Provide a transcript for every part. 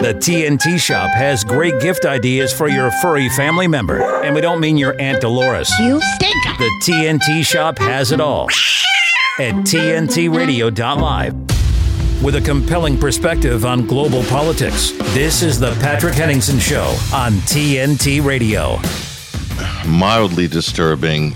The TNT Shop has great gift ideas for your furry family member. And we don't mean your Aunt Dolores. You stink! The TNT Shop has it all at TNTRadio.live. With a compelling perspective on global politics, this is the Patrick Henningsen Show on TNT Radio. Mildly disturbing.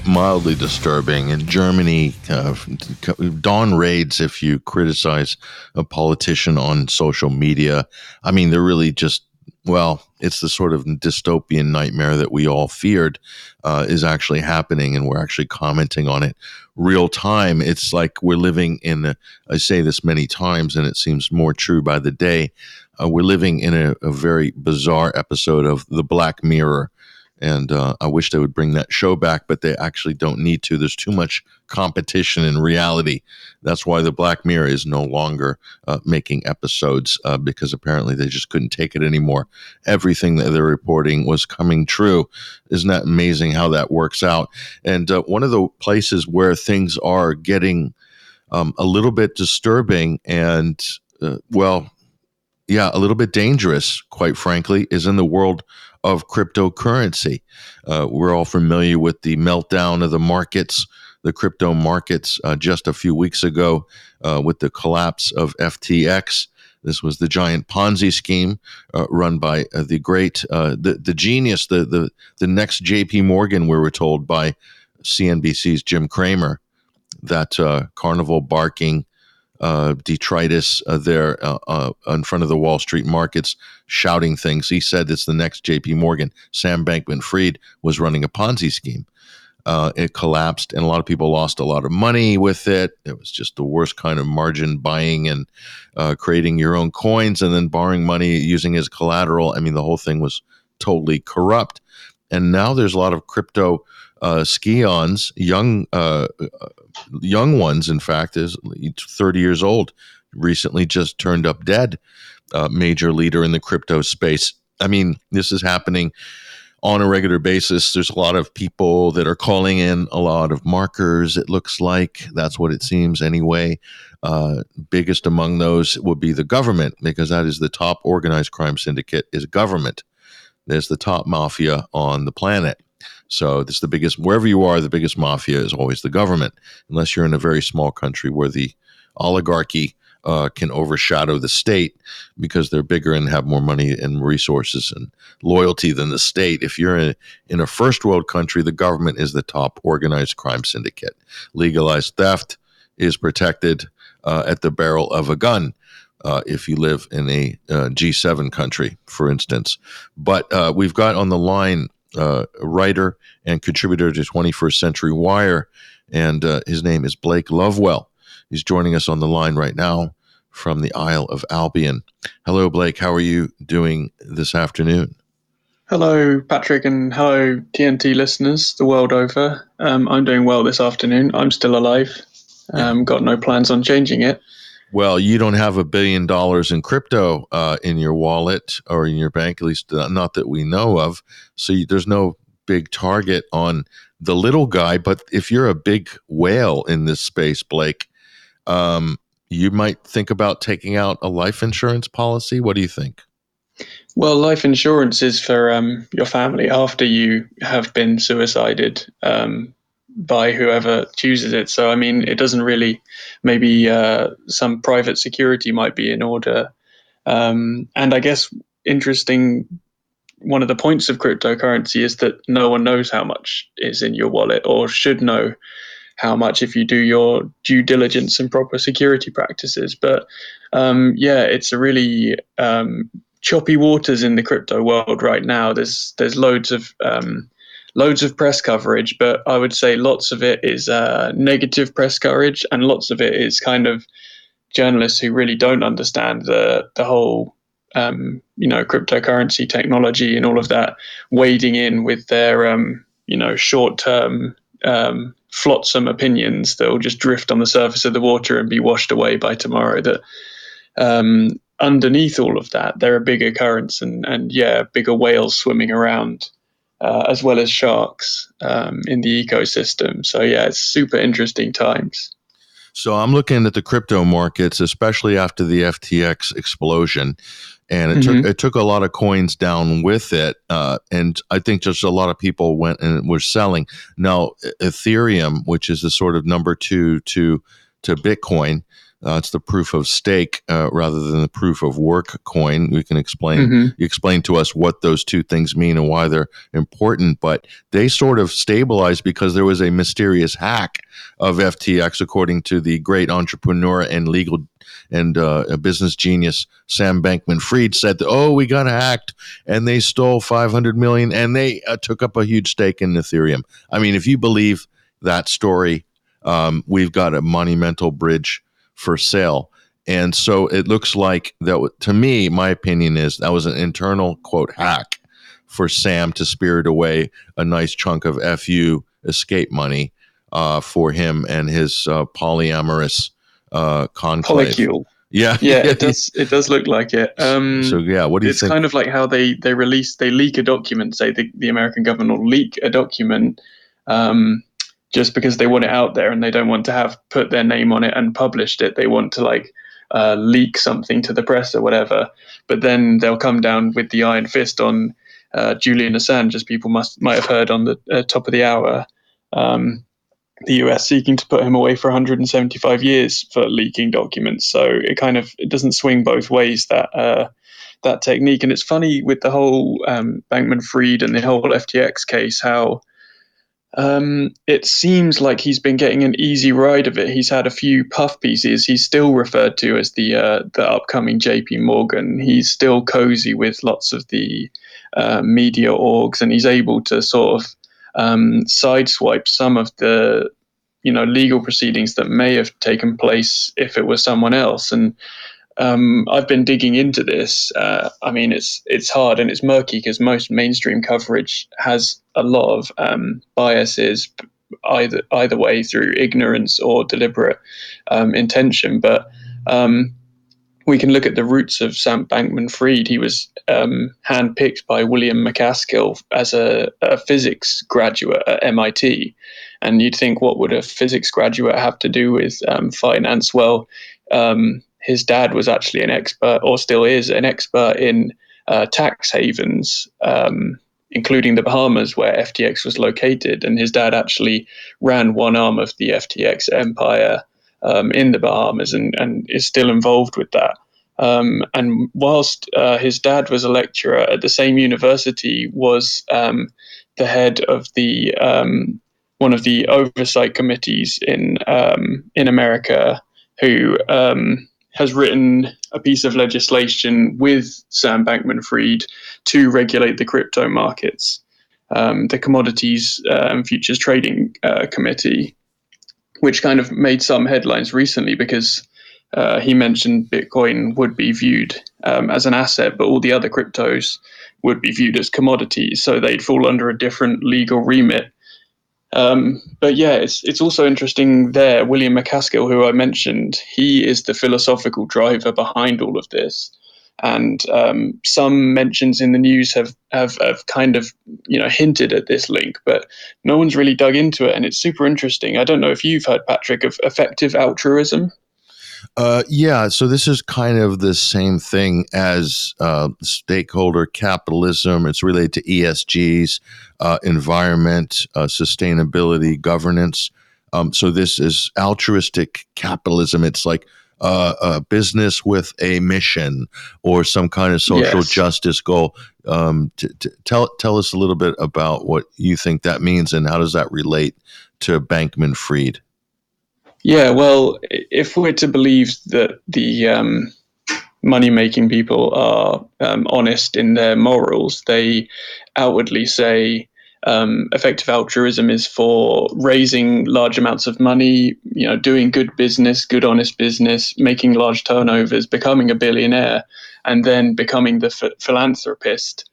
In Germany, dawn raids if you criticize a politician on social media. I mean, they're really just, well, it's the sort of dystopian nightmare that we all feared is actually happening, and we're actually commenting on it real time. It's like we're living in, I say this many times, and it seems more true by the day, we're living in a very bizarre episode of The Black Mirror. And I wish they would bring that show back, but they actually don't need to. There's too much competition in reality. That's why The Black Mirror is no longer making episodes because apparently they just couldn't take it anymore. Everything that they're reporting was coming true. Isn't that amazing how that works out? And one of the places where things are getting a little bit disturbing and, a little bit dangerous, quite frankly, is in the world of cryptocurrency. We're all familiar with the meltdown of the markets, the crypto markets, just a few weeks ago with the collapse of FTX. This was the giant Ponzi scheme run by the great, the genius, the next JP Morgan, we were told by CNBC's Jim Cramer, that carnival barking detritus there in front of the Wall Street markets, shouting things. He said it's the next JP Morgan. Sam Bankman-Fried was running a Ponzi scheme. It collapsed, and a lot of people lost a lot of money with it. It was just the worst kind of margin buying and creating your own coins and then borrowing money using as collateral. I mean, the whole thing was totally corrupt. And now there's a lot of crypto scions, young ones, in fact, is 30 years old, recently just turned up dead, major leader in the crypto space. I mean, this is happening on a regular basis. There's a lot of people that are calling in a lot of markers, it looks like. That's what it seems anyway. Biggest among those would be the government, because that is the top organized crime syndicate, is government. There's the top mafia on the planet. So this is the biggest, wherever you are, the biggest mafia is always the government, unless you're in a very small country where the oligarchy can overshadow the state because they're bigger and have more money and resources and loyalty than the state. If you're in a first world country, the government is the top organized crime syndicate. Legalized theft is protected at the barrel of a gun. If you live in a G7 country, for instance. But we've got on the line a writer and contributor to 21st Century Wire, and his name is Blake Lovewell. He's joining us on the line right now from the Isle of Albion. Hello, Blake. How are you doing this afternoon? Hello, Patrick, and hello, TNT listeners the world over. I'm doing well this afternoon. I'm still alive. Got no plans on changing it. Well, you don't have $1 billion in crypto in your wallet or in your bank, at least not that we know of. So there's no big target on the little guy. But if you're a big whale in this space, Blake, you might think about taking out a life insurance policy. What do you think? Well, life insurance is for your family after you have been suicided by whoever chooses it. So, I mean, it doesn't really, maybe some private security might be in order. And I guess interesting, one of the points of cryptocurrency is that no one knows how much is in your wallet, or should know how much if you do your due diligence and proper security practices. But it's a really choppy waters in the crypto world right now. There's loads of press coverage, but I would say lots of it is negative press coverage, and lots of it is kind of journalists who really don't understand the whole cryptocurrency technology and all of that, wading in with their short-term flotsam opinions that will just drift on the surface of the water and be washed away by tomorrow. That underneath all of that, there are bigger currents and bigger whales swimming around, as well as sharks in the ecosystem. So it's super interesting times. So I'm looking at the crypto markets, especially after the FTX explosion, and it took a lot of coins down with it, and I think just a lot of people went and were selling. Now, Ethereum, which is the sort of number two to Bitcoin, it's the proof of stake rather than the proof of work coin. We can explain you explain to us what those two things mean and why they're important, but they sort of stabilized because there was a mysterious hack of FTX, according to the great entrepreneur and legal and a business genius Sam Bankman-Fried said that, oh, we got hacked and they stole 500 million and they took up a huge stake in Ethereum. I mean, if you believe that story, we've got a monumental bridge for sale. And so it looks like that, to me, my opinion is that was an internal, quote, hack for Sam to spirit away a nice chunk of FU escape money for him and his polyamorous conclave. Polycule. Yeah, it does look like it. So yeah, what do you think? It's kind of like how they leak a document. Say the American government will leak a document just because they want it out there and they don't want to have put their name on it and published it. They want to leak something to the press or whatever. But then they'll come down with the iron fist on Julian Assange, as people might have heard on the top of the hour. The US seeking to put him away for 175 years for leaking documents. So it doesn't swing both ways, that technique. And it's funny with the whole Bankman-Fried and the whole FTX case, how it seems like he's been getting an easy ride of it. He's had a few puff pieces. He's still referred to as the upcoming JP Morgan. He's still cozy with lots of the media orgs, and he's able to sort of sideswipe some of the legal proceedings that may have taken place if it was someone else. And I've been digging into this. I mean, it's hard and it's murky because most mainstream coverage has a lot of biases either way, through ignorance or deliberate intention. But we can look at the roots of Sam Bankman-Fried. He was handpicked by William MacAskill as a physics graduate at MIT. And you'd think, what would a physics graduate have to do with finance? Well, his dad was actually an expert, or still is an expert, in tax havens, including the Bahamas, where FTX was located. And his dad actually ran one arm of the FTX empire in the Bahamas and is still involved with that. And whilst his dad was a lecturer at the same university, was the head of the one of the oversight committees in America, who has written a piece of legislation with Sam Bankman-Fried to regulate the crypto markets, the Commodities and Futures Trading Committee, which kind of made some headlines recently because he mentioned Bitcoin would be viewed as an asset, but all the other cryptos would be viewed as commodities, so they'd fall under a different legal remit. But yeah, it's also interesting there. William MacAskill, who I mentioned, he is the philosophical driver behind all of this. And some mentions in the news have kind of hinted at this link, but no one's really dug into it, and it's super interesting. I don't know if you've heard, Patrick, of effective altruism. Yeah, so this is kind of the same thing as stakeholder capitalism. It's related to ESGs, environment, sustainability, governance. So this is altruistic capitalism. It's like a business with a mission or some kind of social justice goal. Tell us a little bit about what you think that means and how does that relate to Bankman-Fried? Yeah, well, if we're to believe that the money-making people are honest in their morals, they outwardly say effective altruism is for raising large amounts of money, doing good business, good honest business, making large turnovers, becoming a billionaire, and then becoming the philanthropist,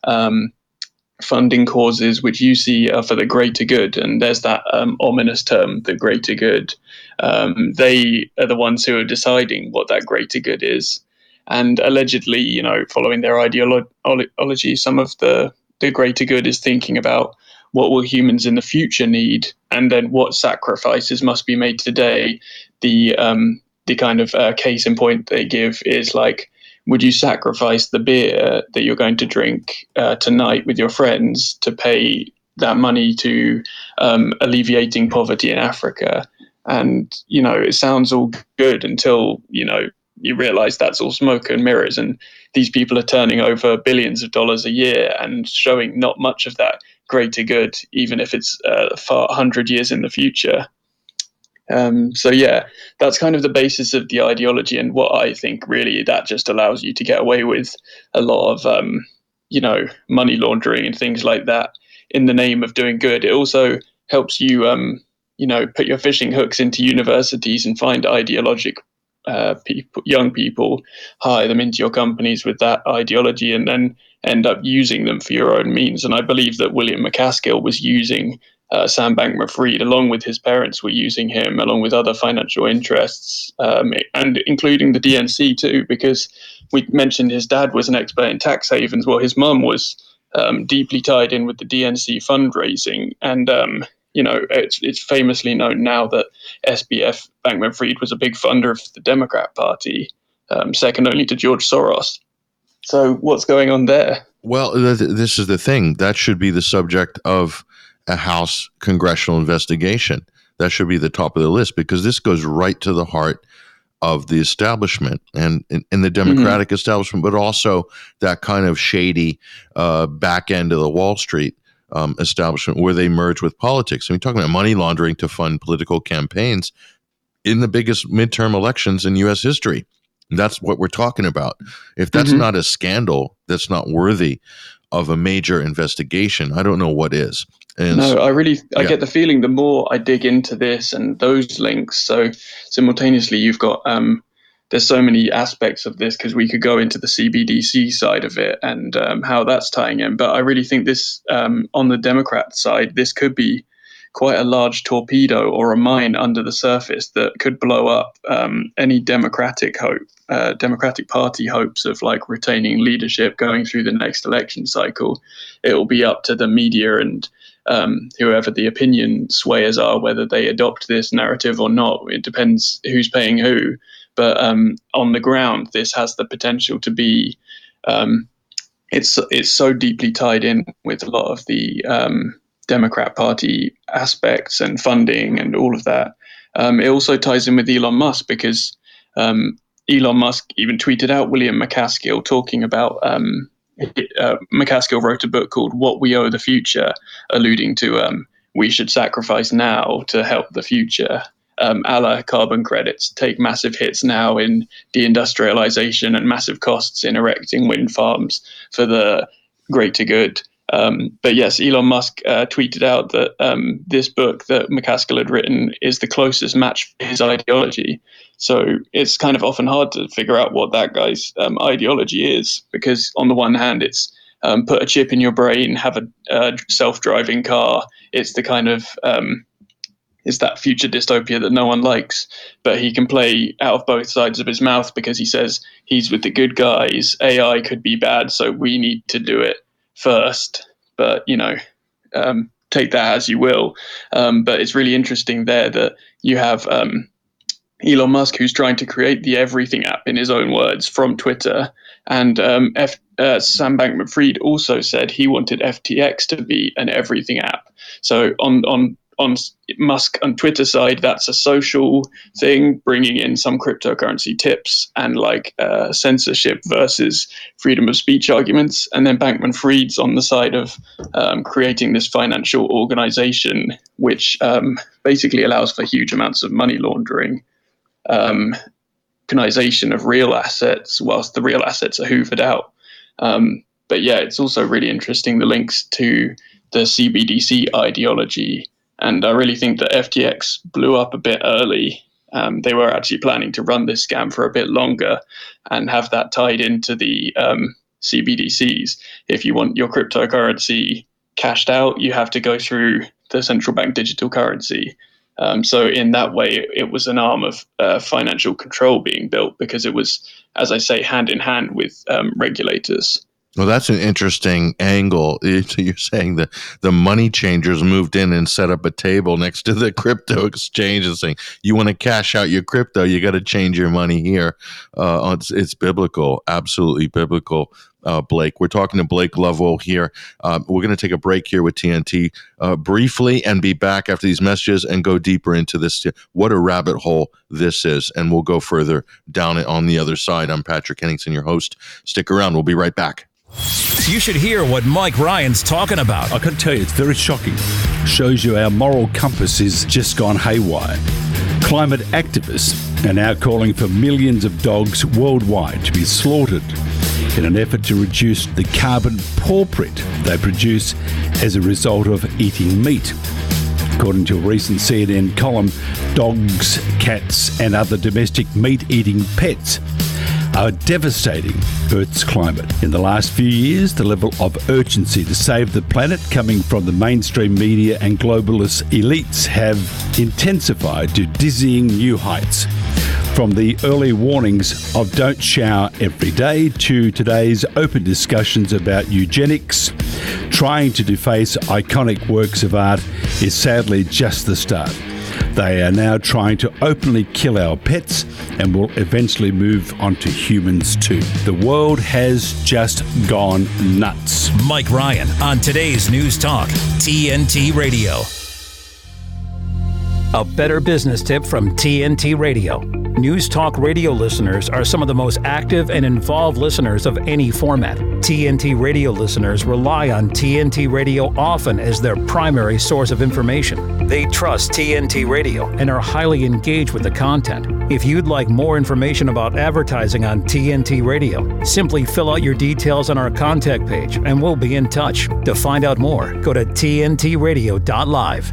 funding causes which you see are for the greater good. And there's that ominous term, the greater good. They are the ones who are deciding what that greater good is. And allegedly, following their ideology, some of the greater good is thinking about what will humans in the future need, and then what sacrifices must be made today. The kind of case in point they give is like, would you sacrifice the beer that you're going to drink tonight with your friends to pay that money to alleviating poverty in Africa? And, it sounds all good until, you realize that's all smoke and mirrors. And these people are turning over billions of dollars a year and showing not much of that greater good, even if it's 100 years in the future. So yeah, that's kind of the basis of the ideology, and what I think really that just allows you to get away with a lot of money laundering and things like that in the name of doing good. It also helps you put your fishing hooks into universities and find young people, hire them into your companies with that ideology, and then end up using them for your own means. And I believe that William MacAskill was using Sam Bankman-Fried, along with his parents were using him, along with other financial interests, and including the DNC too, because we mentioned his dad was an expert in tax havens. Well, his mum was deeply tied in with the DNC fundraising, and it's famously known now that SBF Bankman-Fried was a big funder of the Democrat Party, second only to George Soros. So what's going on there? Well, this is the thing. That should be the subject of a House congressional investigation. That should be the top of the list, because this goes right to the heart of the establishment and in the Democratic establishment, but also that kind of shady back end of the Wall Street establishment where they merge with politics. I mean, talking about money laundering to fund political campaigns in the biggest midterm elections in U.S. history. That's what we're talking about. If that's not a scandal, that's not worthy of a major investigation, I don't know what is. And no, I get the feeling the more I dig into this and those links. So simultaneously, you've got there's so many aspects of this, because we could go into the CBDC side of it and how that's tying in. But I really think this, on the Democrat side, this could be quite a large torpedo or a mine under the surface that could blow up any Democratic Party hopes of like retaining leadership going through the next election cycle. It will be up to the media and whoever the opinion swayers are, whether they adopt this narrative or not. It depends who's paying who. But on the ground, this has the potential to be. It's so deeply tied in with a lot of the Democrat Party aspects and funding and all of that. It also ties in with Elon Musk, because Elon Musk even tweeted out William MacAskill talking about. MacAskill wrote a book called What We Owe the Future, alluding to we should sacrifice now to help the future. A la carbon credits, take massive hits now in deindustrialization and massive costs in erecting wind farms for the greater good. But yes, Elon Musk tweeted out that this book that MacAskill had written is the closest match for his ideology. So it's kind of often hard to figure out what that guy's ideology is, because on the one hand, it's put a chip in your brain, have a self-driving car. It's the kind of it's that future dystopia that no one likes, but he can play out of both sides of his mouth, because he says he's with the good guys. AI could be bad, so we need to do it first. But take that as you will. But it's really interesting there that you have Elon Musk, who's trying to create the everything app, in his own words, from Twitter, and Sam Bankman-Fried also said he wanted FTX to be an everything app. So on Musk on Twitter side, that's a social thing, bringing in some cryptocurrency tips and like censorship versus freedom of speech arguments. And then Bankman-Fried's on the side of creating this financial organization, which basically allows for huge amounts of money laundering, tokenization of real assets, whilst the real assets are hoovered out. But yeah, it's also really interesting, the links to the CBDC ideology. And I really think that FTX blew up a bit early. They were actually planning to run this scam for a bit longer and have that tied into the CBDCs. If you want your cryptocurrency cashed out, you have to go through the central bank digital currency. So in that way, it was an arm of financial control being built, because it was, as I say, hand in hand with regulators. Well, that's an interesting angle. You're saying that the money changers moved in and set up a table next to the crypto exchange and saying, you want to cash out your crypto, you got to change your money here. It's biblical, absolutely biblical. Blake, we're talking to Blake Lovewell here. We're going to take a break here with TNT briefly and be back after these messages and go deeper into this. What a rabbit hole this is. And we'll go further down it on the other side. I'm Patrick Henningsen, your host. Stick around. We'll be right back. You should hear what Mike Ryan's talking about. I can tell you, it's very shocking. Shows you our moral compass is just gone haywire. Climate activists are now calling for millions of dogs worldwide to be slaughtered in an effort to reduce the carbon paw print they produce as a result of eating meat. According to a recent CNN column, dogs, cats, and other domestic meat-eating pets are devastating Earth's climate. In the last few years, the level of urgency to save the planet coming from the mainstream media and globalist elites have intensified to dizzying new heights. From the early warnings of don't shower every day to today's open discussions about eugenics, trying to deface iconic works of art is sadly just the start. They are now trying to openly kill our pets and will eventually move on to humans too. The world has just gone nuts. Mike Ryan on today's News Talk, TNT Radio. A better business tip from TNT Radio. News Talk Radio listeners are some of the most active and involved listeners of any format. TNT Radio listeners rely on TNT Radio often as their primary source of information. They trust TNT Radio and are highly engaged with the content. If you'd like more information about advertising on TNT Radio, simply fill out your details on our contact page and we'll be in touch. To find out more, go to tntradio.live.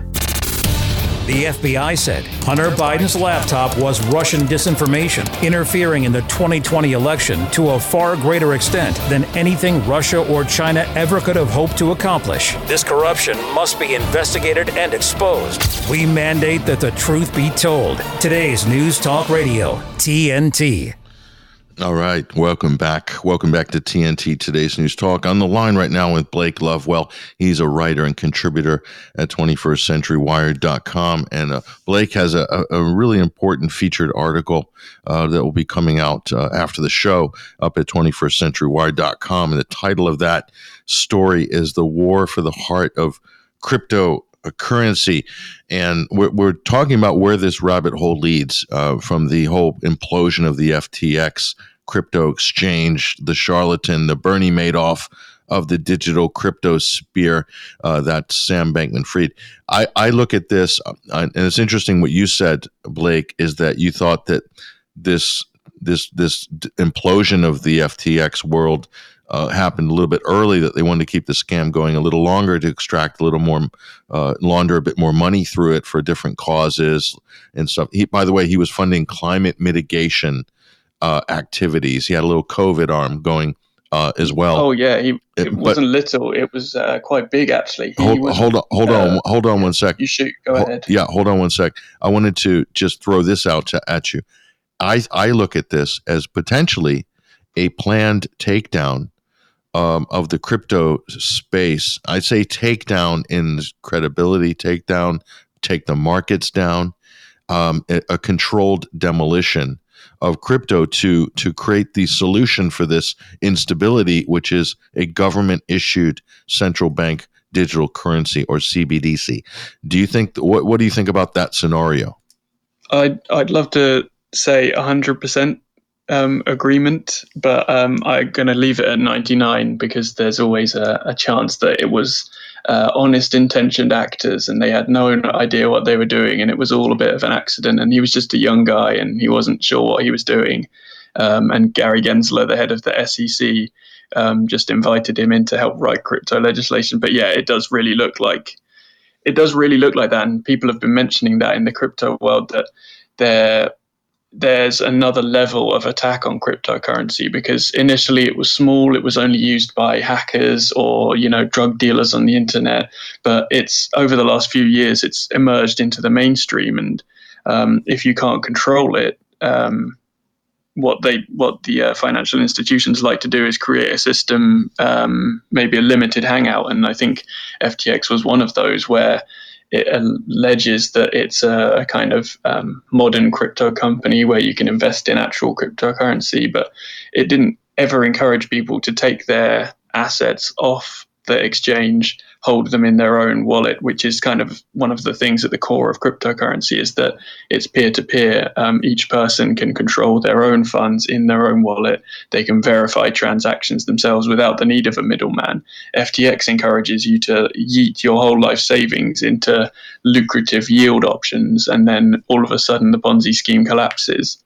The FBI said Hunter Biden's laptop was Russian disinformation, interfering in the 2020 election to a far greater extent than anything Russia or China ever could have hoped to accomplish. This corruption must be investigated and exposed. We mandate that the truth be told. Today's News Talk Radio, TNT. All right. Welcome back. Welcome back to TNT, Today's News Talk. On the line right now with Blake Lovewell. He's a writer and contributor at 21stCenturyWire.com. And Blake has a really important featured article that will be coming out after the show up at 21stCenturyWire.com. And the title of that story is The War for the Heart of Cryptocurrency. And we're talking about where this rabbit hole leads from the whole implosion of the FTX crypto exchange, the charlatan, the Bernie Madoff of the digital crypto sphere, that's Sam Bankman-Fried. I look at this, and it's interesting what you said, Blake, is that you thought that this implosion of the FTX world happened a little bit early, that they wanted to keep the scam going a little longer to extract a little more, launder a bit more money through it for different causes and stuff. By the way, he was funding climate mitigation activities. He had a little COVID arm going as well. Oh yeah, it wasn't little. It was quite big actually. Hold on one sec. You shoot. Go ahead. Yeah, hold on one sec. I wanted to just throw this out at you. I look at this as potentially a planned takedown of the crypto space. I say takedown in credibility, takedown, take the markets down, a controlled demolition of crypto to create the solution for this instability, which is a government-issued central bank digital currency, or CBDC. Do you think? What do you think about that scenario? I'd love to say 100%. Agreement, but I'm going to leave it at 99 because there's always a chance that it was honest intentioned actors and they had no idea what they were doing and it was all a bit of an accident and he was just a young guy and he wasn't sure what he was doing, and Gary Gensler, the head of the SEC, just invited him in to help write crypto legislation. But yeah, it does really look like that, and people have been mentioning that in the crypto world, that there's another level of attack on cryptocurrency, because initially it was small, it was only used by hackers or, drug dealers on the internet. But it's over the last few years, it's emerged into the mainstream. And if you can't control it, what the financial institutions like to do is create a system, maybe a limited hangout, and I think FTX was one of those where it alleges that it's a kind of modern crypto company where you can invest in actual cryptocurrency, but it didn't ever encourage people to take their assets off the exchange, hold them in their own wallet, which is kind of one of the things at the core of cryptocurrency, is that it's peer-to-peer. Each person can control their own funds in their own wallet. They can verify transactions themselves without the need of a middleman. FTX encourages you to yeet your whole life savings into lucrative yield options, and then all of a sudden the Ponzi scheme collapses.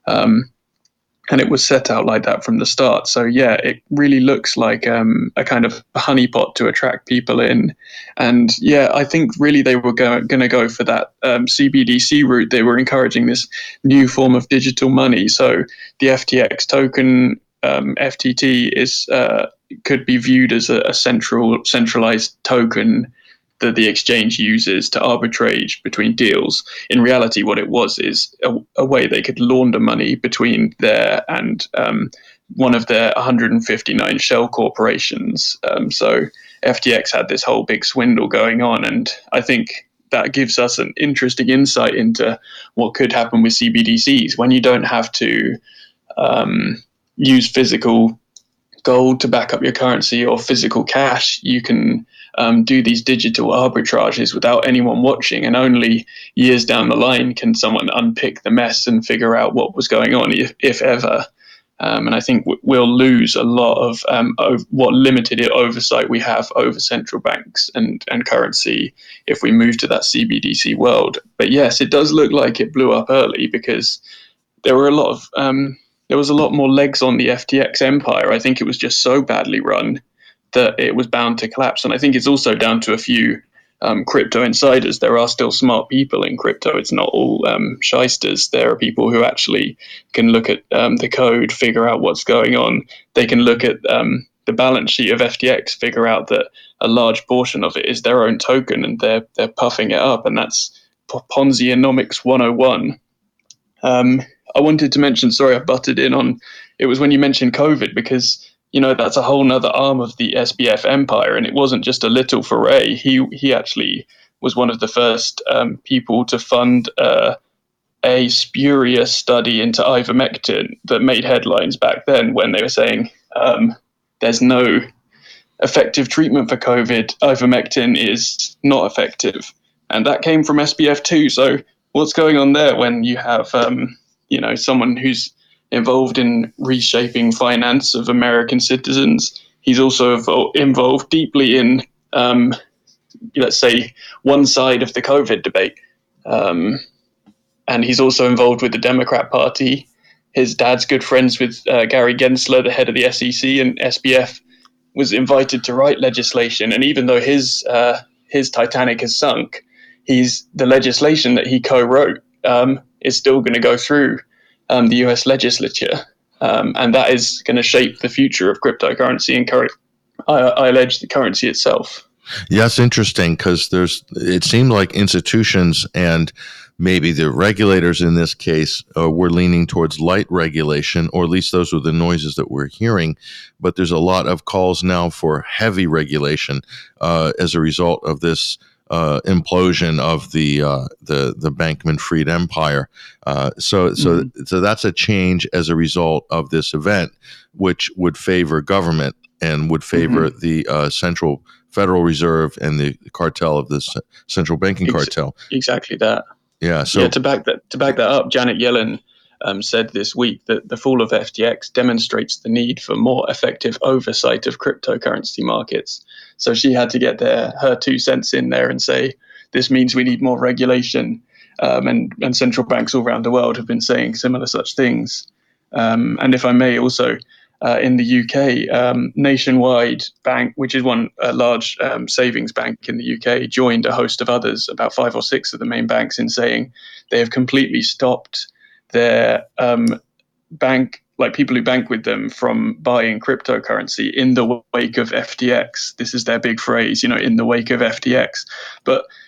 And it was set out like that from the start. So yeah, it really looks like a kind of honeypot to attract people in. And yeah, I think really they were going to go for that CBDC route. They were encouraging this new form of digital money. So the FTX token, FTT, is could be viewed as a centralized token that the exchange uses to arbitrage between deals. In reality, what it was is a way they could launder money between there and one of their 159 shell corporations. So FTX had this whole big swindle going on, and I think that gives us an interesting insight into what could happen with CBDCs when you don't have to use physical gold to back up your currency or physical cash. You can do these digital arbitrages without anyone watching, and only years down the line can someone unpick the mess and figure out what was going on, if ever. And I think we'll lose a lot of what limited oversight we have over central banks and currency if we move to that CBDC world. But yes, it does look like it blew up early because there were there was a lot more legs on the FTX empire. I think it was just so badly run that it was bound to collapse. And I think it's also down to a few crypto insiders. There are still smart people in crypto. It's not all shysters. There are people who actually can look at the code, figure out what's going on. They can look at the balance sheet of FTX, figure out that a large portion of it is their own token, and they're puffing it up. And that's Ponzi-onomics 101. I wanted to mention, sorry, I butted in on, it was when you mentioned COVID, because that's a whole nother arm of the SBF empire, and it wasn't just a little foray. He actually was one of the first people to fund a spurious study into ivermectin that made headlines back then when they were saying there's no effective treatment for COVID. Ivermectin is not effective, and that came from SBF too. So what's going on there when you have someone who's involved in reshaping finance of American citizens? He's also involved deeply in, let's say, one side of the COVID debate. And he's also involved with the Democrat Party. His dad's good friends with Gary Gensler, the head of the SEC, and SBF was invited to write legislation. And even though his Titanic has sunk, the legislation that he co-wrote is still going to go through the US legislature, and that is going to shape the future of cryptocurrency and I allege the currency itself. Yeah, it's interesting because it seemed like institutions and maybe the regulators in this case were leaning towards light regulation, or at least those were the noises that we're hearing. But there's a lot of calls now for heavy regulation as a result of this implosion of the Bankman-Fried empire. So that's a change as a result of this event, which would favor government and would favor the central Federal Reserve and the cartel of this central banking cartel. Exactly that. Yeah. So to back that up, Janet Yellen said this week that the fall of FTX demonstrates the need for more effective oversight of cryptocurrency markets. So she had to get her 2 cents in there and say, this means we need more regulation. And central banks all around the world have been saying similar such things. And if I may also, in the UK, Nationwide Bank, which is one large savings bank in the UK, joined a host of others, about 5 or 6 of the main banks, in saying they have completely stopped their people who bank with them from buying cryptocurrency in the wake of FTX. This is their big phrase, in the wake of FTX. But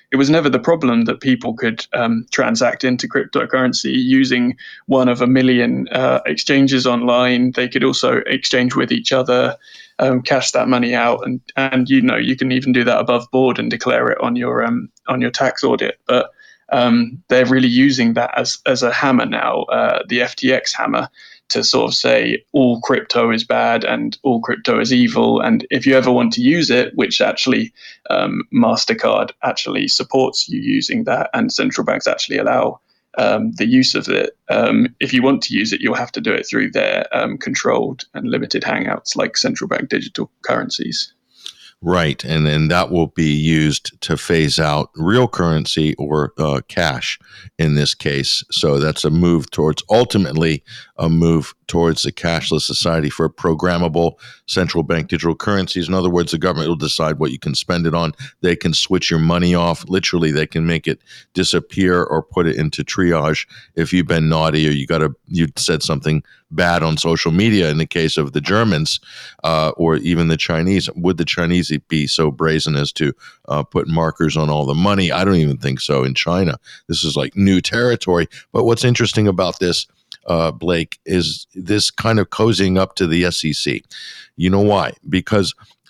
it was never the problem that people could transact into cryptocurrency using one of a million exchanges online. They could also exchange with each other, cash that money out, and you can even do that above board and declare it on your tax audit. But they're really using that as a hammer now, the FTX hammer, to sort of say all crypto is bad and all crypto is evil. And if you ever want to use it, which actually MasterCard actually supports you using that, and central banks actually allow the use of it. If you want to use it, you'll have to do it through their controlled and limited hangouts like central bank digital currencies. Right, and that will be used to phase out real currency or cash in this case. So that's ultimately a move towards a cashless society for programmable central bank digital currencies. In other words, the government will decide what you can spend it on. They can switch your money off. Literally, they can make it disappear or put it into triage if you've been naughty or you said something bad on social media. In the case of the Germans or even the Chinese, would the Chinese be so brazen as to put markers on all the money? I don't even think so in China. This is like new territory. But what's interesting about this, Blake, is this kind of cozying up to the SEC. You know why? Because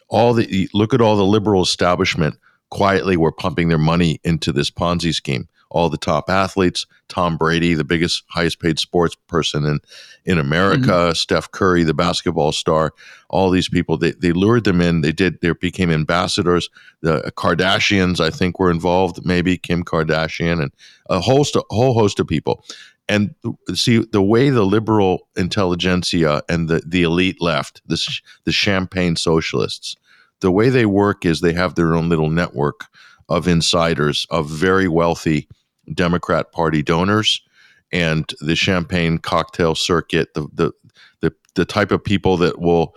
look at all the liberal establishment quietly were pumping their money into this Ponzi scheme. All the top athletes, Tom Brady, the biggest, highest paid sports person in America, Steph Curry, the basketball star, all these people, they lured them in. They became ambassadors. The Kardashians, I think, were involved, maybe Kim Kardashian, and a whole host of people. And see, the way the liberal intelligentsia and the elite left, the champagne socialists, the way they work is they have their own little network of insiders, of very wealthy Democrat Party donors, and the champagne cocktail circuit, the type of people that will,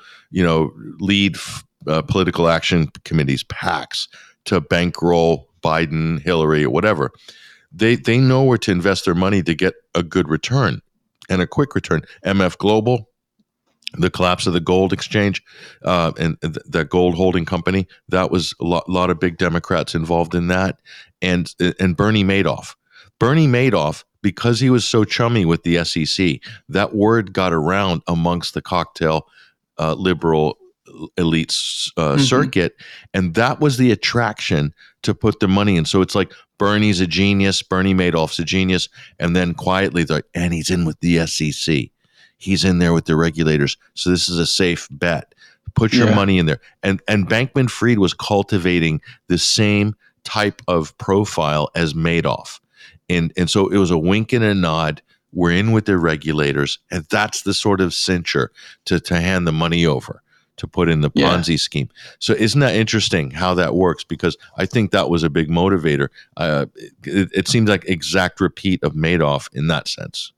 lead political action committees, PACs, to bankroll Biden, Hillary, or whatever. They know where to invest their money to get a good return and a quick return. MF Global, the collapse of the gold exchange and the gold holding company, that was a lot of big Democrats involved in that. And Bernie Madoff. Bernie Madoff, because he was so chummy with the SEC, that word got around amongst the cocktail liberal elite circuit. And that was the attraction to put the money in. So it's like Bernie's a genius, Bernie Madoff's a genius. And then quietly, and he's in with the SEC. He's in there with the regulators. So this is a safe bet. Put your money in there. And Bankman-Fried was cultivating the same type of profile as Madoff. And so it was a wink and a nod. We're in with the regulators. And that's the sort of cincher to hand the money over, to put in the Ponzi scheme. So isn't that interesting how that works? Because I think that was a big motivator. It seemed like exact repeat of Madoff in that sense.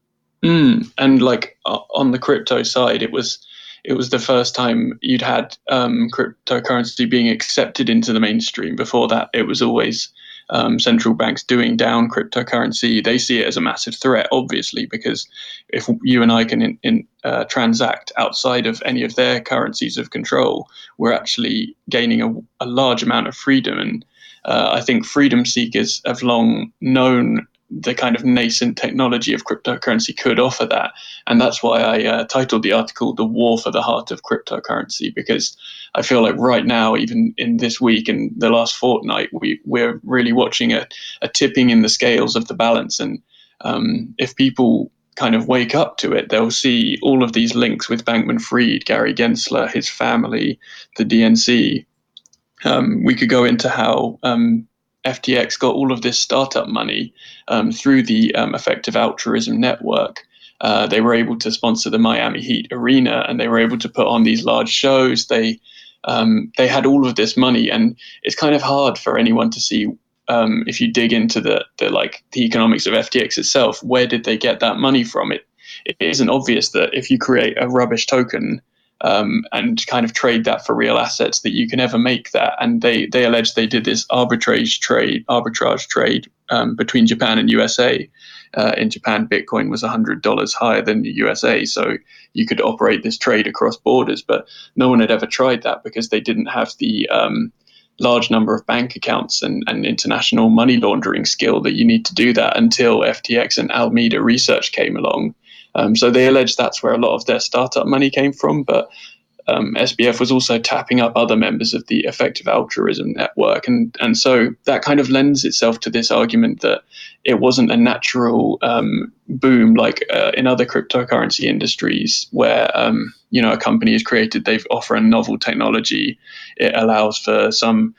And like on the crypto side, it was the first time you'd had cryptocurrency being accepted into the mainstream. Before that, it was always central banks doing down cryptocurrency. They see it as a massive threat, obviously, because if you and I can transact outside of any of their currencies of control, we're actually gaining a large amount of freedom. And I think freedom seekers have long known the kind of nascent technology of cryptocurrency could offer that. And that's why I titled the article "The War for the Heart of Cryptocurrency," because I feel like right now, even in this week and the last fortnight, we're really watching a tipping in the scales of the balance. And if people kind of wake up to it, they'll see all of these links with Bankman-Fried, Gary Gensler, his family, the DNC. We could go into how FTX got all of this startup money through the Effective Altruism Network. They were able to sponsor the Miami Heat arena, and they were able to put on these large shows. They had all of this money, and it's kind of hard for anyone to see if you dig into the economics of FTX itself. Where did they get that money from? It isn't obvious that if you create a rubbish token and kind of trade that for real assets, that you can ever make that. And they allege they did this arbitrage trade between Japan and USA. In Japan, Bitcoin was $100 higher than the USA, so you could operate this trade across borders. But no one had ever tried that because they didn't have the large number of bank accounts and international money laundering skill that you need to do that until FTX and Alameda Research came along. So they allege that's where a lot of their startup money came from, but SBF was also tapping up other members of the effective altruism network. And so that kind of lends itself to this argument that it wasn't a natural boom like in other cryptocurrency industries where, a company is created, they offer a novel technology, it allows for some,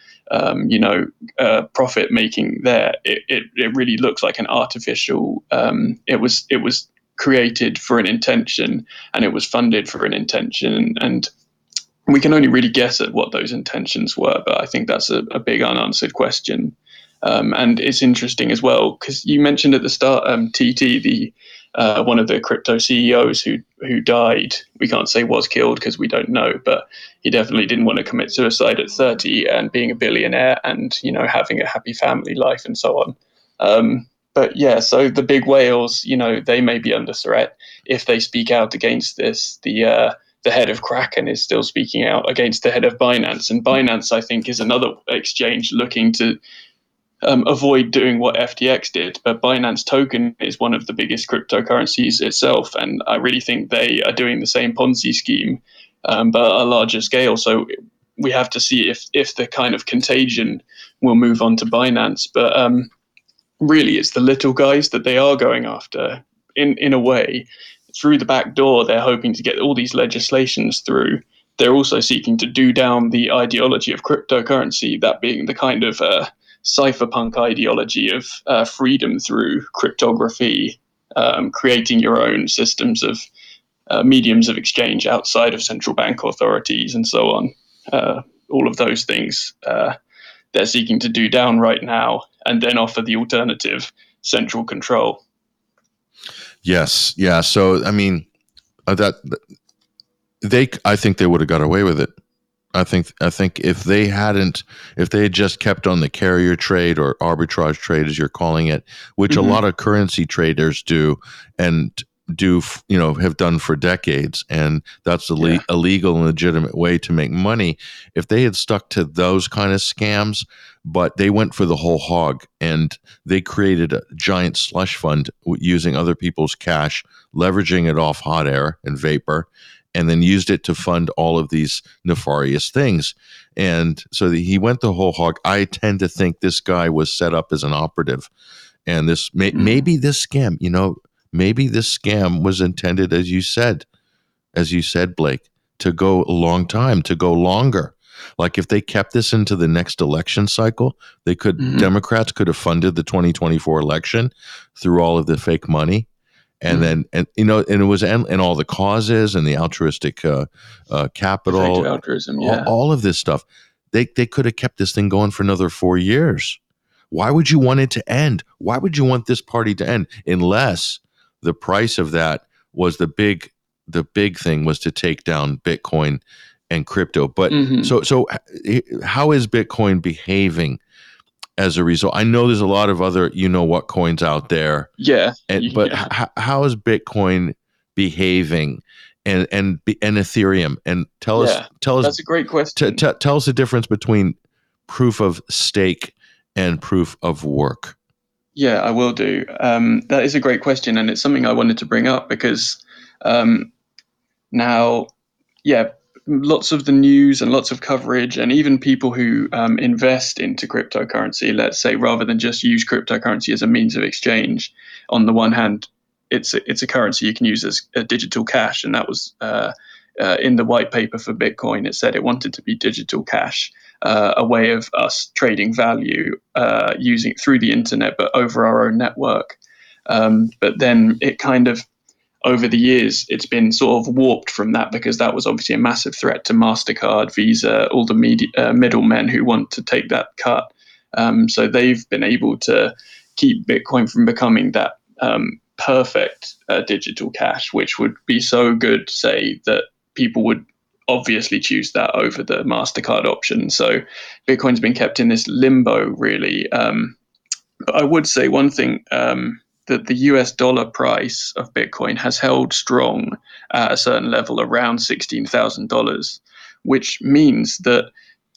profit making there. It really looks like an artificial, it was created for an intention and it was funded for an intention, and we can only really guess at what those intentions were, but I think that's a big unanswered question. And it's interesting as well because you mentioned at the start TT, the one of the crypto CEOs who died. We can't say was killed because we don't know, but he definitely didn't want to commit suicide at 30 and being a billionaire and having a happy family life and so on. But yeah, so the big whales, they may be under threat if they speak out against this. The head of Kraken is still speaking out against the head of Binance, and Binance, I think, is another exchange looking to avoid doing what FTX did. But Binance Token is one of the biggest cryptocurrencies itself, and I really think they are doing the same Ponzi scheme, but at a larger scale. So we have to see if the kind of contagion will move on to Binance. But really, it's the little guys that they are going after. In a way, through the back door, they're hoping to get all these legislations through. They're also seeking to do down the ideology of cryptocurrency, that being the kind of cypherpunk ideology of freedom through cryptography, creating your own systems of mediums of exchange outside of central bank authorities and so on. All of those things they're seeking to do down right now and then offer the alternative, central control. Yes. Yeah. So, I mean, I think they would have got away with it. I think if they had just kept on the carrier trade or arbitrage trade, as you're calling it, which a lot of currency traders do and have done for decades, and that's a legal and legitimate way to make money. If they had stuck to those kind of scams, but they went for the whole hog and they created a giant slush fund using other people's cash, leveraging it off hot air and vapor, and then used it to fund all of these nefarious things. And so he went the whole hog. I tend to think this guy was set up as an operative, and this maybe this scam, maybe this scam was intended, as you said, Blake, to go a long time, to go longer. Like if they kept this into the next election cycle, they could Democrats could have funded the 2024 election through all of the fake money. And then, and it was, and all the causes and the altruistic capital, altruism, all of this stuff. They could have kept this thing going for another 4 years. Why would you want it to end? Why would you want this party to end? Unless the price of that was the big thing was to take down Bitcoin and crypto. But so how is Bitcoin behaving as a result? I know there's a lot of other, what coins out there. Yeah. But how is Bitcoin behaving and Ethereum? And tell us. That's a great question. Tell us the difference between proof of stake and proof of work. Yeah, I will do. That is a great question, and it's something I wanted to bring up because now, lots of the news and lots of coverage, and even people who invest into cryptocurrency, let's say, rather than just use cryptocurrency as a means of exchange. On the one hand, it's a currency you can use as a digital cash, and that was in the white paper for Bitcoin. It said it wanted to be digital cash, a way of us trading value using through the internet, but over our own network. But then it kind of, over the years, it's been sort of warped from that because that was obviously a massive threat to MasterCard, Visa, all the middlemen who want to take that cut. So they've been able to keep Bitcoin from becoming that perfect digital cash, which would be so good, say, that people would obviously choose that over the MasterCard option. So Bitcoin's been kept in this limbo, really. But I would say one thing, that the US dollar price of Bitcoin has held strong at a certain level around $16,000, which means that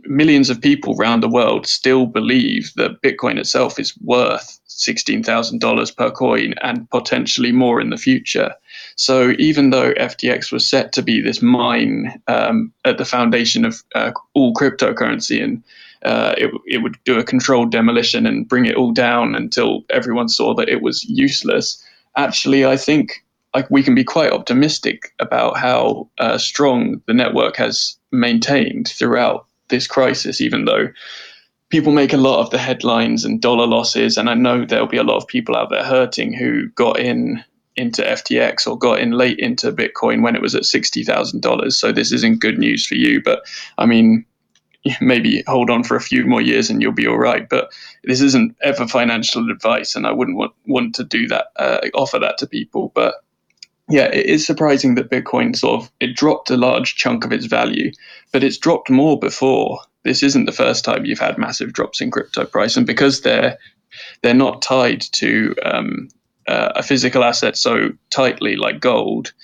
millions of people around the world still believe that Bitcoin itself is worth $16,000 per coin and potentially more in the future. So even though FTX was set to be this mine at the foundation of all cryptocurrency, and it would do a controlled demolition and bring it all down until everyone saw that it was useless, actually, I think we can be quite optimistic about how strong the network has maintained throughout this crisis, even though people make a lot of the headlines and dollar losses. And I know there'll be a lot of people out there hurting who got into FTX or got in late into Bitcoin when it was at $60,000. So this isn't good news for you. But I mean, maybe hold on for a few more years and you'll be all right. But this isn't ever financial advice, and I wouldn't want to do that, offer that to people. But yeah, it is surprising that Bitcoin it dropped a large chunk of its value, but it's dropped more before. This isn't the first time you've had massive drops in crypto price, and because they're not tied to a physical asset so tightly like gold,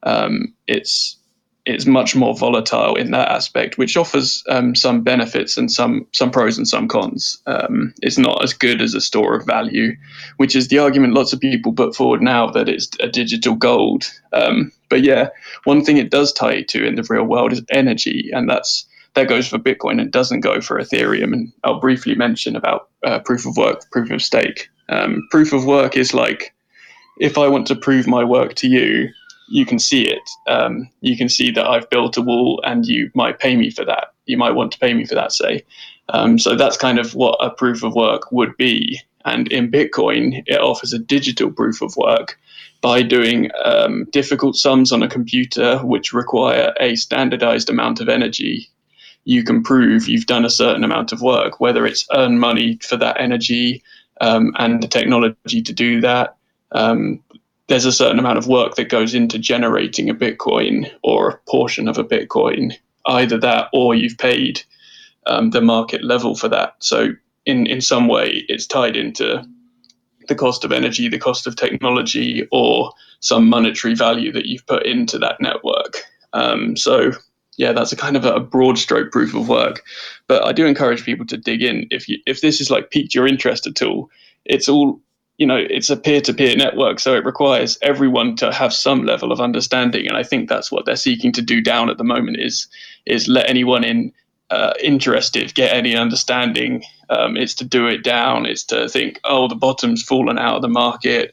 it's much more volatile in that aspect, which offers some benefits and some pros and some cons. It's not as good as a store of value, which is the argument lots of people put forward now, that it's a digital gold. But yeah, one thing it does tie to in the real world is energy, and that goes for Bitcoin and doesn't go for Ethereum. And I'll briefly mention about proof of work, proof of stake. Proof of work is like, if I want to prove my work to you, you can see it. You can see that I've built a wall, and you might pay me for that. You might want to pay me for that, say. So that's kind of what a proof of work would be. And in Bitcoin, it offers a digital proof of work by doing difficult sums on a computer, which require a standardized amount of energy. You can prove you've done a certain amount of work, whether it's earn money for that energy and the technology to do that. There's a certain amount of work that goes into generating a Bitcoin or a portion of a Bitcoin, either that or you've paid the market level for that. So in some way, it's tied into the cost of energy, the cost of technology, or some monetary value that you've put into that network. So yeah, that's a kind of a broad stroke proof of work. But I do encourage people to dig in. If this is like piqued your interest at all, it's all, it's a peer-to-peer network, so it requires everyone to have some level of understanding. And I think that's what they're seeking to do down at the moment is let anyone in interested get any understanding. It's to do it down. It's to think, the bottom's fallen out of the market.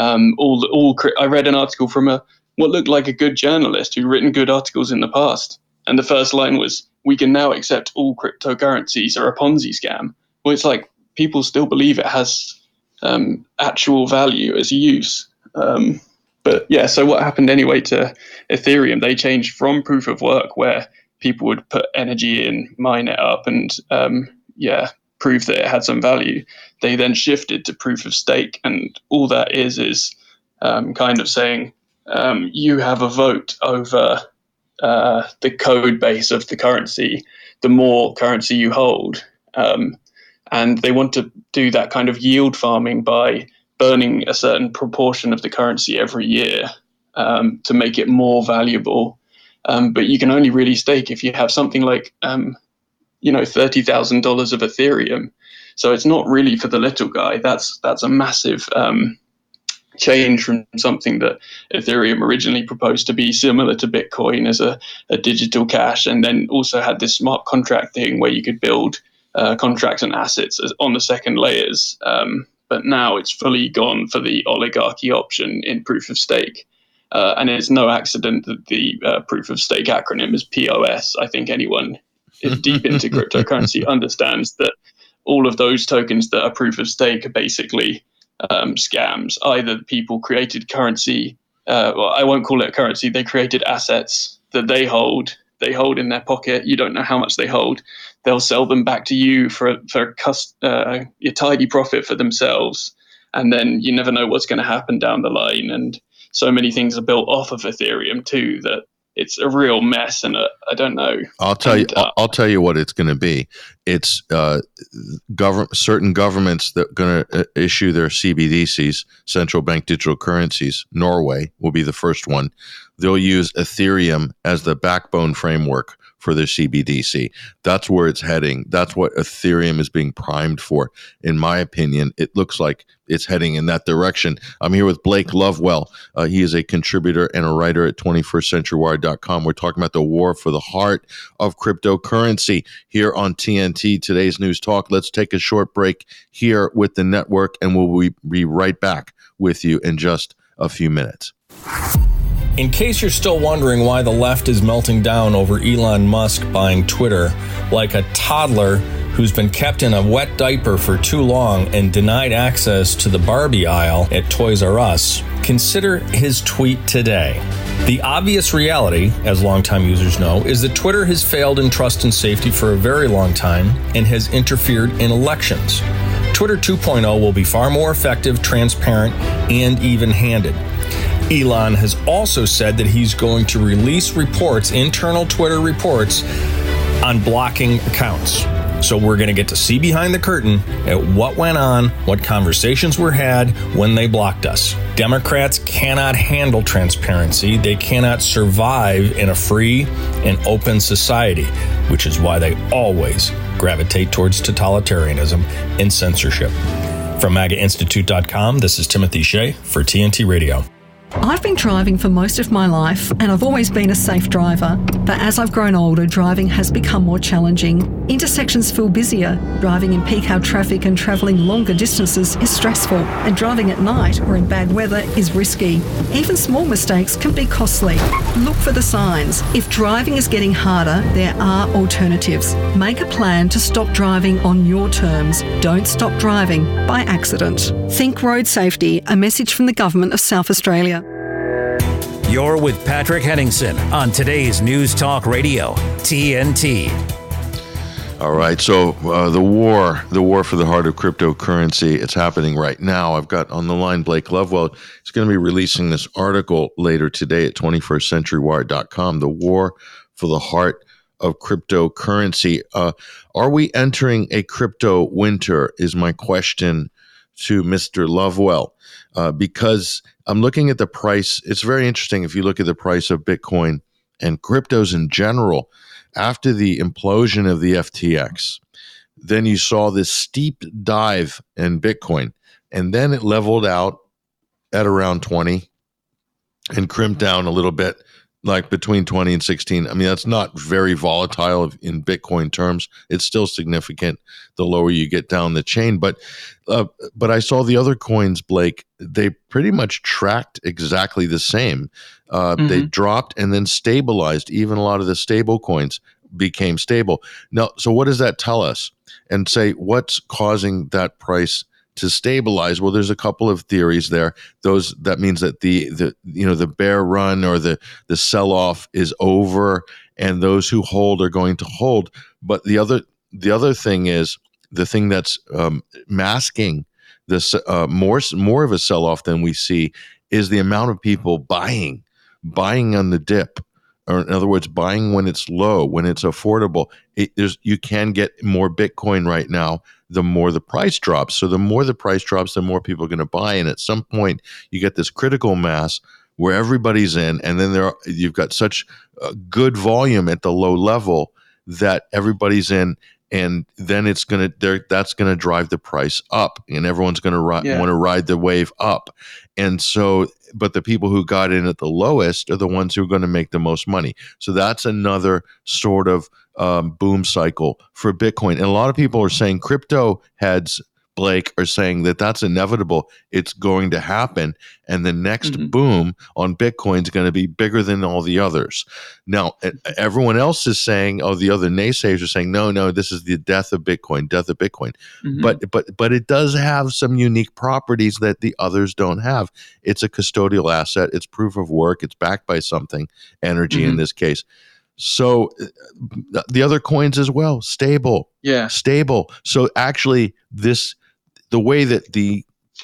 I read an article from what looked like a good journalist who'd written good articles in the past. And the first line was, "We can now accept all cryptocurrencies are a Ponzi scam." Well, it's like people still believe it has actual value as use. But yeah, so what happened anyway to Ethereum? They changed from proof of work, where people would put energy in, mine it up, and prove that it had some value. They then shifted to proof of stake, and all that is kind of saying you have a vote over the code base of the currency, the more currency you hold. And they want to do that kind of yield farming by burning a certain proportion of the currency every year to make it more valuable. But you can only really stake if you have something like, $30,000 of Ethereum. So it's not really for the little guy. That's a massive change from something that Ethereum originally proposed to be similar to Bitcoin as a digital cash, and then also had this smart contract thing where you could build contracts and assets on the second layers. But now it's fully gone for the oligarchy option in proof of stake. And it's no accident that the proof of stake acronym is POS. I think anyone deep into cryptocurrency understands that all of those tokens that are proof of stake are basically scams. Either people created currency, I won't call it a currency, they created assets that they hold in their pocket. You don't know how much they hold. They'll sell them back to you for a tidy profit for themselves. And then you never know what's going to happen down the line. And so many things are built off of Ethereum too, that it's a real mess. And I don't know. I'll tell you what it's going to be. It's certain governments that are going to issue their CBDCs, central bank digital currencies. Norway will be the first one. They'll use Ethereum as the backbone framework for their CBDC. That's where it's heading. That's what Ethereum is being primed for. In my opinion, it looks like it's heading in that direction. I'm here with Blake Lovewell. He is a contributor and a writer at 21stCenturyWire.com. We're talking about the war for the heart of cryptocurrency here on TNT, Today's News Talk. Let's take a short break here with the network, and we'll be right back with you in just a few minutes. In case you're still wondering why the left is melting down over Elon Musk buying Twitter, like a toddler who's been kept in a wet diaper for too long and denied access to the Barbie aisle at Toys R Us, consider his tweet today. The obvious reality, as longtime users know, is that Twitter has failed in trust and safety for a very long time and has interfered in elections. Twitter 2.0 will be far more effective, transparent, and even-handed. Elon has also said that he's going to release reports, internal Twitter reports, on blocking accounts. So we're going to get to see behind the curtain at what went on, what conversations were had when they blocked us. Democrats cannot handle transparency. They cannot survive in a free and open society, which is why they always gravitate towards totalitarianism and censorship. From MAGAInstitute.com, this is Timothy Shea for TNT Radio. I've been driving for most of my life, and I've always been a safe driver. But as I've grown older, driving has become more challenging. Intersections feel busier. Driving in peak hour traffic and travelling longer distances is stressful. And driving at night or in bad weather is risky. Even small mistakes can be costly. Look for the signs. If driving is getting harder, there are alternatives. Make a plan to stop driving on your terms. Don't stop driving by accident. Think road safety, a message from the Government of South Australia. You're with Patrick Henningsen on Today's News Talk Radio, TNT. All right, so the war for the heart of cryptocurrency, it's happening right now. I've got on the line Blake Lovewell. He's going to be releasing this article later today at 21stCenturyWire.com, the war for the heart of cryptocurrency. Are we entering a crypto winter is my question to Mr. Lovewell, because I'm looking at the price. It's very interesting if you look at the price of Bitcoin and cryptos in general. After the implosion of the FTX, then you saw this steep dive in Bitcoin, and then it leveled out at around 20 and crimped down a little bit, like between 20 and 16. I mean, that's not very volatile in Bitcoin terms. It's still significant the lower you get down the chain. But I saw the other coins, Blake, they pretty much tracked exactly the same. They dropped and then stabilized. Even a lot of the stable coins became stable. Now, so what does that tell us? And say, what's causing that price to stabilize? Well, there's a couple of theories there. That means that the bear run or the sell-off is over, and those who hold are going to hold. But the other thing is, the thing that's masking this more of a sell-off than we see is the amount of people buying on the dip, or in other words, buying when it's low, when it's affordable. You can get more Bitcoin right now the more the price drops. So the more the price drops, the more people are going to buy. And at some point, you get this critical mass where everybody's in, and then you've got such good volume at the low level that everybody's in. And then that's going to drive the price up, and everyone's going to want to ride the wave up. And so, but the people who got in at the lowest are the ones who are going to make the most money. So that's another sort of boom cycle for Bitcoin. And a lot of people are saying, crypto heads, Blake, are saying that that's inevitable. It's going to happen. And the next boom on Bitcoin is going to be bigger than all the others. Now, everyone else is saying, the other naysayers are saying, no, this is the death of Bitcoin. But it does have some unique properties that the others don't have. It's a custodial asset. It's proof of work. It's backed by something, energy in this case. So the other coins as well, stable. So actually the way that the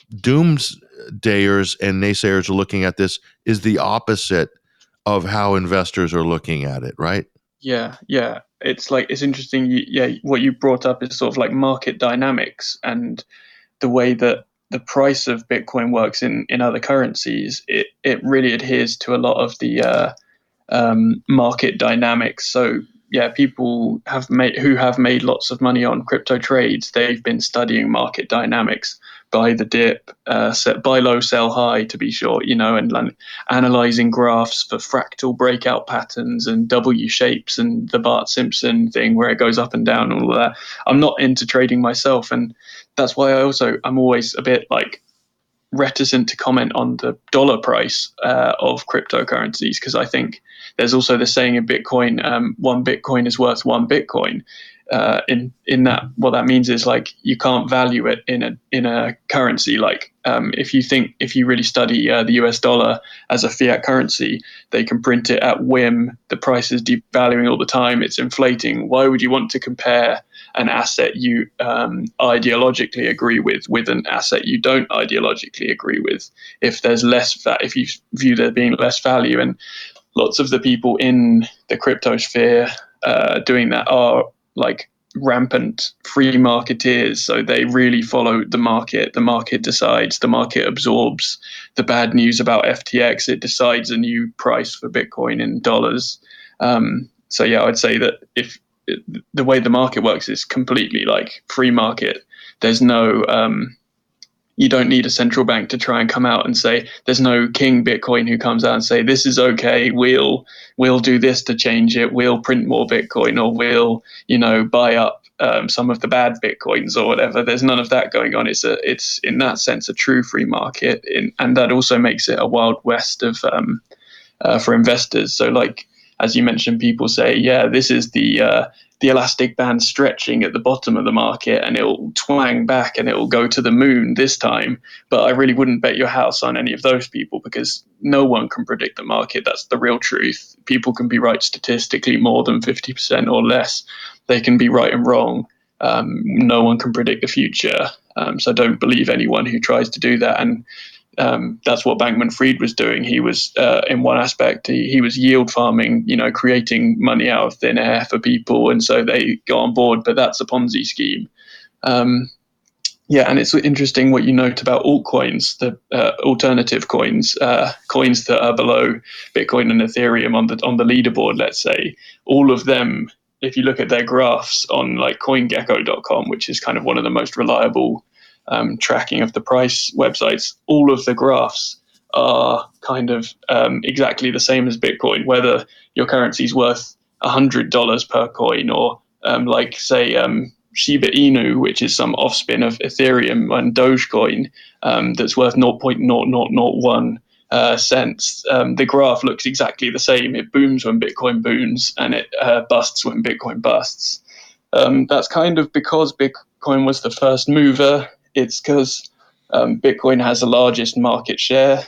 doomsdayers and naysayers are looking at this is the opposite of how investors are looking at it, right? Yeah. It's interesting. What you brought up is sort of like market dynamics and the way that the price of Bitcoin works in other currencies. It really adheres to a lot of the market dynamics. So, people who have made lots of money on crypto trades, they've been studying market dynamics, buy the dip, buy low, sell high, to be short, and analyzing graphs for fractal breakout patterns and W shapes and the Bart Simpson thing where it goes up and down and all of that. I'm not into trading myself, and that's why I'm always a bit like reticent to comment on the dollar price of cryptocurrencies, because I think there's also the saying in Bitcoin, one Bitcoin is worth one Bitcoin. In that, what that means is like you can't value it in a currency. Like if you really study the US dollar as a fiat currency, they can print it at whim. The price is devaluing all the time. It's inflating. Why would you want to compare an asset you ideologically agree with an asset you don't ideologically agree with? If there's if you view there being less value, and lots of the people in the crypto sphere doing that are like rampant free marketeers. So they really follow the market. The market decides, the market absorbs the bad news about FTX. It decides a new price for Bitcoin in dollars. So yeah, I'd say that if the way the market works is completely like free market, there's no, you don't need a central bank to try and come out and say, there's no King Bitcoin who comes out and say, this is okay, we'll do this to change it, we'll print more Bitcoin, or we'll, buy up some of the bad Bitcoins or whatever. There's none of that going on. It's in that sense a true free market, and that also makes it a wild west of for investors. So like, as you mentioned, people say, yeah, this is the elastic band stretching at the bottom of the market, and it'll twang back and it'll go to the moon this time. But I really wouldn't bet your house on any of those people, because no one can predict the market. That's the real truth. People can be right statistically more than 50% or less. They can be right and wrong. No one can predict the future. So don't believe anyone who tries to do that. And that's what Bankman-Fried was doing. He was, in one aspect, he was yield farming, creating money out of thin air for people, and so they got on board. But that's a Ponzi scheme. And it's interesting what you note about altcoins, the alternative coins, coins that are below Bitcoin and Ethereum on the leaderboard. Let's say all of them, if you look at their graphs on like CoinGecko.com, which is kind of one of the most reliable tracking of the price websites, all of the graphs are kind of exactly the same as Bitcoin, whether your currency is worth $100 per coin, or like say Shiba Inu, which is some offspin of Ethereum and Dogecoin, that's worth 0.0001 cents. The graph looks exactly the same. It booms when Bitcoin booms, and it busts when Bitcoin busts. That's kind of because Bitcoin was the first mover. It's because Bitcoin has the largest market share.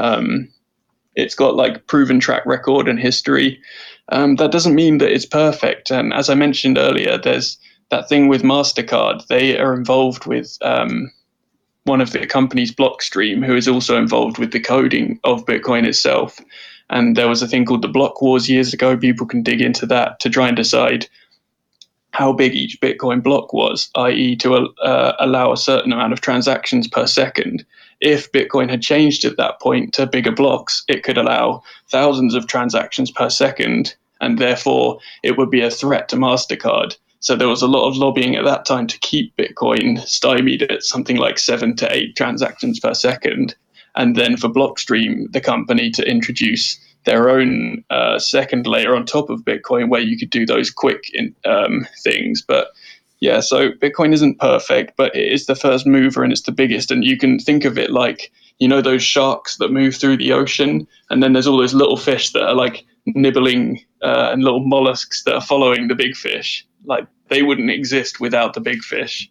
It's got like proven track record and history. That doesn't mean that it's perfect. And as I mentioned earlier, there's that thing with MasterCard. They are involved with one of the companies, Blockstream, who is also involved with the coding of Bitcoin itself. And there was a thing called the Block Wars years ago. People can dig into that to try and decide how big each Bitcoin block was, i.e. to allow a certain amount of transactions per second. If Bitcoin had changed at that point to bigger blocks, it could allow thousands of transactions per second, and therefore it would be a threat to MasterCard. So there was a lot of lobbying at that time to keep Bitcoin stymied at something like 7 to 8 transactions per second, and then for Blockstream, the company, to introduce their own second layer on top of Bitcoin where you could do those quick things. But yeah, so Bitcoin isn't perfect, but it is the first mover and it's the biggest. And you can think of it like, those sharks that move through the ocean, and then there's all those little fish that are like nibbling and little mollusks that are following the big fish. Like they wouldn't exist without the big fish.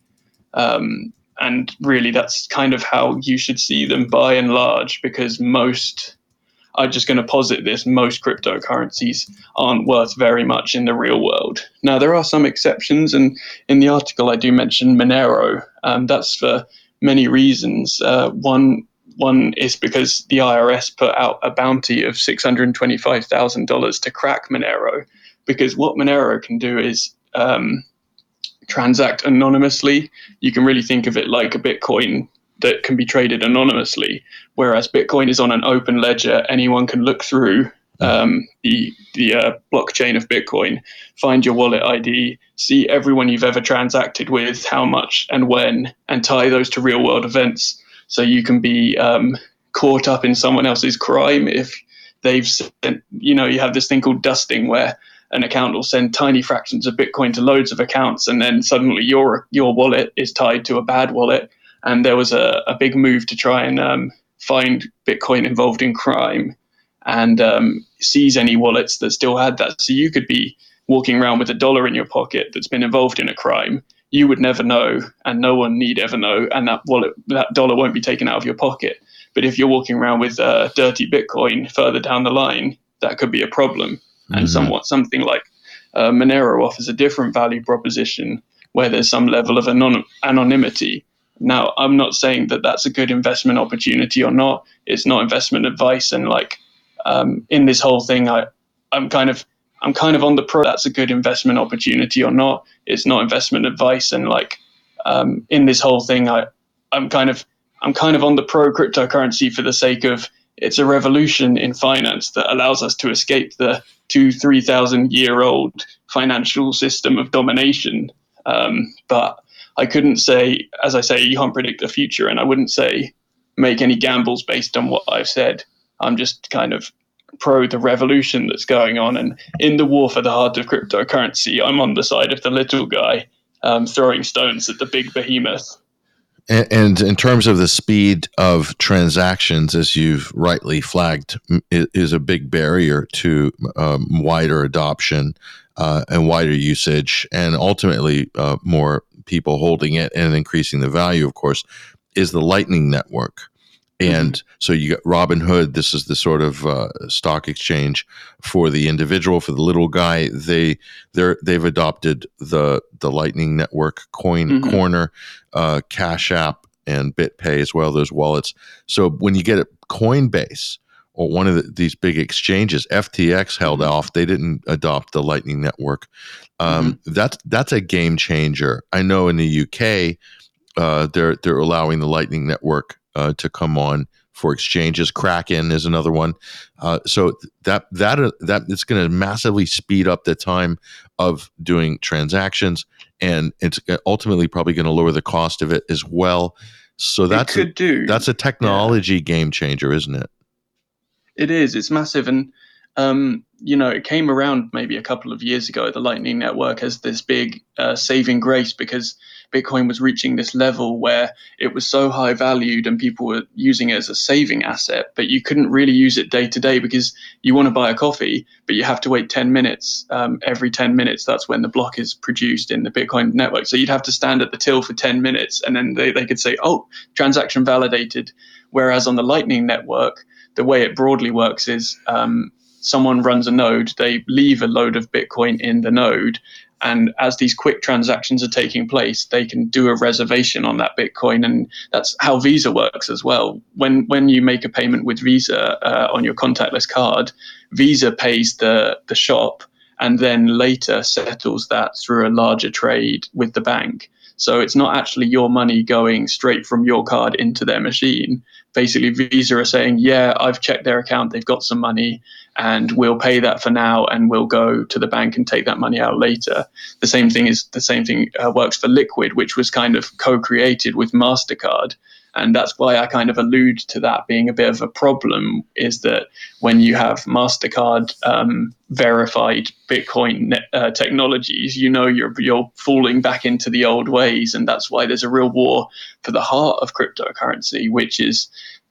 And really that's kind of how you should see them by and large, because I'm just going to posit this, most cryptocurrencies aren't worth very much in the real world. Now, there are some exceptions, and in the article I do mention Monero. That's for many reasons. One is because the IRS put out a bounty of $625,000 to crack Monero, because what Monero can do is transact anonymously. You can really think of it like a Bitcoin that can be traded anonymously, whereas Bitcoin is on an open ledger. Anyone can look through the blockchain of Bitcoin, find your wallet ID, see everyone you've ever transacted with, how much and when, and tie those to real world events. So you can be caught up in someone else's crime if they've sent, you have this thing called dusting where an account will send tiny fractions of Bitcoin to loads of accounts, and then suddenly your wallet is tied to a bad wallet. And there was a big move to try and find Bitcoin involved in crime and seize any wallets that still had that. So you could be walking around with $1 in your pocket that's been involved in a crime. You would never know, and no one need ever know, and that $1 won't be taken out of your pocket. But if you're walking around with dirty Bitcoin further down the line, that could be a problem. And something like Monero offers a different value proposition where there's some level of anonymity. Now, I'm not saying that that's a good investment opportunity or not. It's not investment advice. And in this whole thing, I'm kind of on the pro. That's a good investment opportunity or not. It's not investment advice. And in this whole thing, I'm kind of on the pro cryptocurrency for the sake of it's a revolution in finance that allows us to escape the 2,000-3,000 year old financial system of domination. But I couldn't say, as I say, you can't predict the future, and I wouldn't say make any gambles based on what I've said. I'm just kind of pro the revolution that's going on, and in the war for the heart of cryptocurrency, I'm on the side of the little guy throwing stones at the big behemoth. And in terms of the speed of transactions, as you've rightly flagged, is a big barrier to wider adoption and wider usage, and ultimately more people holding it and increasing the value, of course, is the Lightning Network. And so you got Robinhood. This is the sort of stock exchange for the individual, for the little guy. They've adopted the Lightning Network, Coin Corner, Cash App, and BitPay as well. Those wallets. So when you get a Coinbase or one of these big exchanges, FTX held off. They didn't adopt the Lightning Network. That's a game changer. I know in the UK, they're allowing the Lightning Network to come on for exchanges. Kraken is another one. So that it's going to massively speed up the time of doing transactions, and it's ultimately probably going to lower the cost of it as well. So that's a technology game changer, isn't it? It is. It's massive. And, it came around maybe a couple of years ago, the Lightning Network, as this big saving grace, because Bitcoin was reaching this level where it was so high valued and people were using it as a saving asset, but you couldn't really use it day to day because you want to buy a coffee, but you have to wait 10 minutes. Every 10 minutes, that's when the block is produced in the Bitcoin network. So you'd have to stand at the till for 10 minutes and then they could say, oh, transaction validated. Whereas on the Lightning Network, the way it broadly works is someone runs a node, they leave a load of Bitcoin in the node, and as these quick transactions are taking place, they can do a reservation on that Bitcoin, and that's how Visa works as well. When you make a payment with Visa on your contactless card, Visa pays the shop and then later settles that through a larger trade with the bank. So it's not actually your money going straight from your card into their machine. Basically, Visa are saying, yeah, I've checked their account, they've got some money, and we'll pay that for now, and we'll go to the bank and take that money out later. The same thing works for Liquid, which was kind of co-created with MasterCard. And that's why I kind of allude to that being a bit of a problem, is that when you have MasterCard verified Bitcoin technologies, you're falling back into the old ways. And that's why there's a real war for the heart of cryptocurrency, which is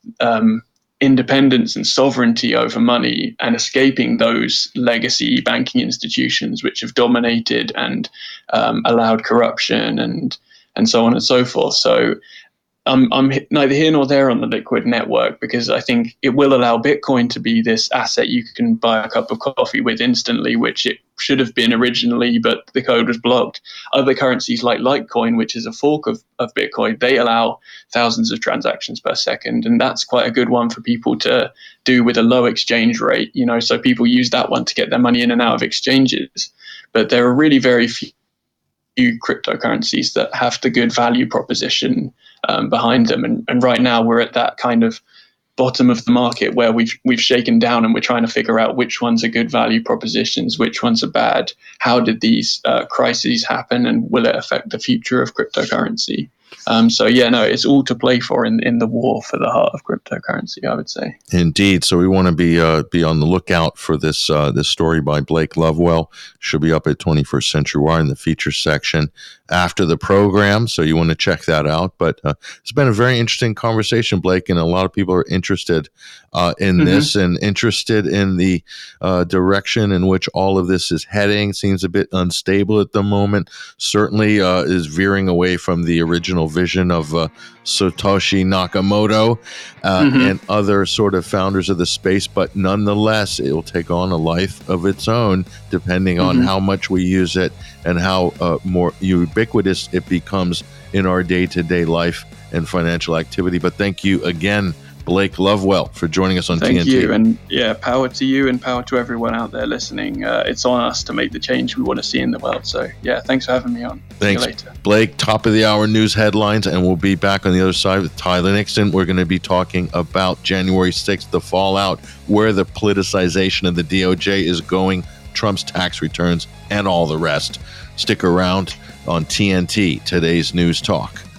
independence and sovereignty over money and escaping those legacy banking institutions which have dominated and allowed corruption and so on and so forth. So I'm neither here nor there on the Liquid network, because I think it will allow Bitcoin to be this asset you can buy a cup of coffee with instantly, which it should have been originally, but the code was blocked. Other currencies like Litecoin, which is a fork of Bitcoin, they allow thousands of transactions per second, and that's quite a good one for people to do with a low exchange rate. So people use that one to get their money in and out of exchanges. But there are really very few cryptocurrencies that have the good value proposition behind them, and right now we're at that kind of bottom of the market where we've shaken down, and we're trying to figure out which ones are good value propositions, which ones are bad. How did these crises happen, and will it affect the future of cryptocurrency? It's all to play for in the war for the heart of cryptocurrency, I would say. Indeed. So we want to be on the lookout for this story by Blake Lovewell. Should be up at 21st Century Wire in the feature section after the program. So you want to check that out. But it's been a very interesting conversation, Blake, and a lot of people are interested in this and interested in the direction in which all of this is heading. Seems a bit unstable at the moment. Certainly is veering away from the original vision of Satoshi Nakamoto and other sort of founders of the space, but nonetheless, it will take on a life of its own depending on how much we use it and how more ubiquitous it becomes in our day-to-day life and financial activity. But thank you again, Blake Lovewell, for joining us on TNT. Thank you, and power to you and power to everyone out there listening. It's on us to make the change we want to see in the world. So, thanks for having me on. Thanks, see you later. Blake. Top of the hour news headlines, and we'll be back on the other side with Tyler Nixon. We're going to be talking about January 6th, the fallout, where the politicization of the DOJ is going, Trump's tax returns, and all the rest. Stick around on TNT, today's News Talk.